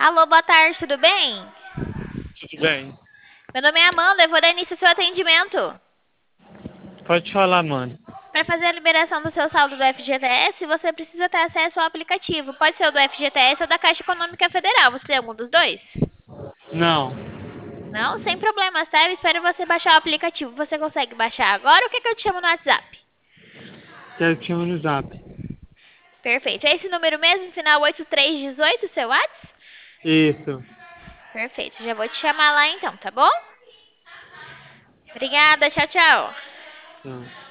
Alô, boa tarde, tudo bem? Tudo bem. Meu nome é Amanda, eu vou dar início ao seu atendimento. Pode falar, mano. Para fazer a liberação do seu saldo do FGTS, você precisa ter acesso ao aplicativo. Pode ser o do FGTS ou da Caixa Econômica Federal. Você tem algum dos dois? Não, Não, sem problemas, tá? Eu espero você baixar o aplicativo. Você consegue baixar agora ou quer que eu te chamo no WhatsApp? quero te chamar no zap. Perfeito. É esse número mesmo, final 8318, seu WhatsApp? Isso. Perfeito. Já vou te chamar lá então, tá bom? Obrigada, tchau, tchau. Tá.